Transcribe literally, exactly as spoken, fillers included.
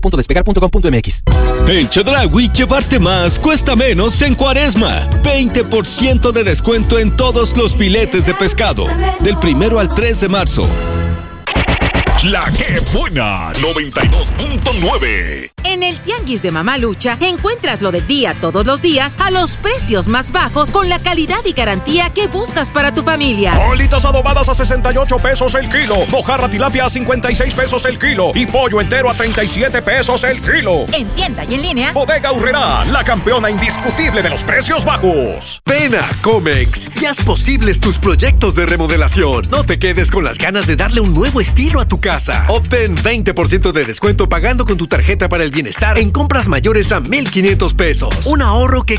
punto despegar punto com punto m x. En Chedraui, llevarte más cuesta menos en Cuaresma. veinte por ciento de descuento en todos los filetes de pescado. Del primero al tres de marzo. La que buena, noventa y dos punto nueve. En el Tianguis de Mamalucha encuentras lo del día todos los días a los precios más bajos con la calidad y garantía que buscas para tu familia. Bolitas adobadas a sesenta y ocho pesos el kilo. Mojarra tilapia a cincuenta y seis pesos el kilo. Y pollo entero a treinta y siete pesos el kilo. En tienda y en línea. Bodega Aurrerá, la campeona indiscutible de los precios bajos. Ven a Comex y haz posibles tus proyectos de remodelación. No te quedes con las ganas de darle un nuevo estilo a tu casa. Obtén veinte por ciento de descuento pagando con tu tarjeta para el bienestar en compras mayores a mil quinientos pesos. Un ahorro que